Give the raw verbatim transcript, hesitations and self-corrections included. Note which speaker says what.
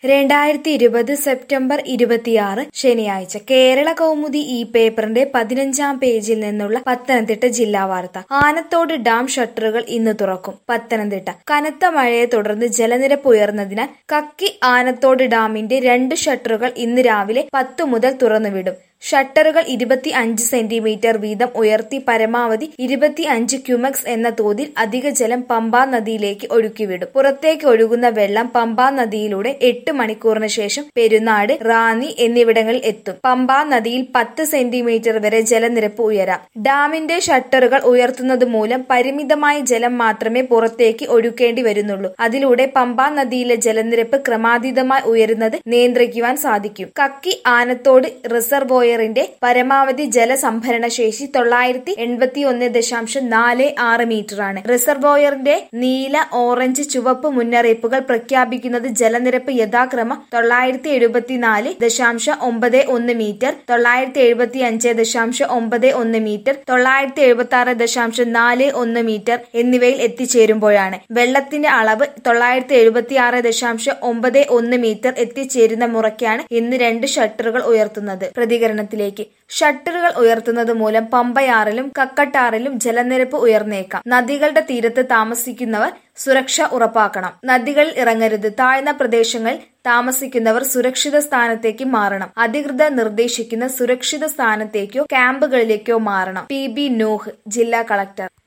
Speaker 1: രണ്ടായിരത്തി ഇരുപത് സെപ്റ്റംബർ ഇരുപത്തിയാറ് ശനിയാഴ്ച കേരള കൗമുദി ഈ പേപ്പറിന്റെ പതിനഞ്ചാം പേജിൽ നിന്നുള്ള പത്തനംതിട്ട ജില്ലാ വാർത്ത. ആനത്തോട് ഡാം ഷട്ടറുകൾ ഇന്ന് തുറക്കും. പത്തനംതിട്ട കനത്ത മഴയെ തുടർന്ന് ജലനിരപ്പ് ഉയർന്നതിനാൽ കക്കി ആനത്തോട് ഡാമിന്റെ രണ്ട് ഷട്ടറുകൾ ഇന്ന് രാവിലെ പത്തു മുതൽ തുറന്നുവിടും. ഷട്ടറുകൾ ഇരുപത്തി അഞ്ച് സെന്റിമീറ്റർ വീതം ഉയർത്തി പരമാവധി ഇരുപത്തി അഞ്ച് ക്യുമെക്സ് എന്ന തോതിൽ അധിക ജലം പമ്പാ നദിയിലേക്ക് ഒഴുക്കിവിടും. പുറത്തേക്ക് ഒഴുകുന്ന വെള്ളം പമ്പാ നദിയിലൂടെ എട്ട് മണിക്കൂറിന് ശേഷം പെരുന്നാട്, റാന്നി എന്നിവിടങ്ങളിൽ എത്തും. പമ്പാ നദിയിൽ പത്ത് സെന്റിമീറ്റർ വരെ ജലനിരപ്പ് ഉയരാം. ഡാമിന്റെ ഷട്ടറുകൾ ഉയർത്തുന്നത് മൂലം പരിമിതമായ ജലം മാത്രമേ പുറത്തേക്ക് ഒഴുക്കേണ്ടി വരുന്നുള്ളൂ. അതിലൂടെ പമ്പാ നദിയിലെ ജലനിരപ്പ് ക്രമാതീതമായി ഉയരുന്നത് നിയന്ത്രിക്കുവാൻ സാധിക്കും. കക്കി ആനത്തോട് റിസർവോയർ ന്റെ പരമാവധി ജലസംഭരണ ശേഷി തൊള്ളായിരത്തി എൺപത്തി ഒന്ന് ദശാംശം നാല് ആറ് മീറ്ററാണ്. റിസർവോയറിന്റെ നീല, ഓറഞ്ച്, ചുവപ്പ് മുന്നറിയിപ്പുകൾ പ്രഖ്യാപിക്കുന്നത് ജലനിരപ്പ് യഥാക്രമം തൊള്ളായിരത്തി എഴുപത്തിനാല് ദശാംശം ഒമ്പത് ഒന്ന് മീറ്റർ, തൊള്ളായിരത്തി എഴുപത്തി അഞ്ച് ദശാംശം ഒമ്പത് ഒന്ന് മീറ്റർ, തൊള്ളായിരത്തി എഴുപത്തി ആറ് ദശാംശം നാല് ഒന്ന് മീറ്റർ എന്നിവയിൽ എത്തിച്ചേരുമ്പോഴാണ്. വെള്ളത്തിന്റെ അളവ് തൊള്ളായിരത്തി എഴുപത്തി ആറ് ദശാംശം ഒമ്പത് ഒന്ന് മീറ്റർ എത്തിച്ചേരുന്ന മുറയ്ക്കാണ് ഇന്ന് രണ്ട് ഷട്ടറുകൾ ഉയർത്തുന്നത്. പ്രതികരണ ത്തിലേക്ക് ഷട്ടറുകൾ ഉയർത്തുന്നത് മൂലം പമ്പയാറിലും കക്കട്ടാറിലും ജലനിരപ്പ് ഉയർന്നേക്കാം. നദികളുടെ തീരത്ത് താമസിക്കുന്നവർ സുരക്ഷ ഉറപ്പാക്കണം. നദികളിൽ ഇറങ്ങരുത്. താഴ്ന്ന പ്രദേശങ്ങളിൽ താമസിക്കുന്നവർ സുരക്ഷിത സ്ഥാനത്തേക്ക് മാറണം. അധികൃതർ നിർദ്ദേശിക്കുന്ന സുരക്ഷിത സ്ഥാനത്തേക്കോ ക്യാമ്പുകളിലേക്കോ മാറണം. പി ബി നൂഹ്, ജില്ലാ കളക്ടർ.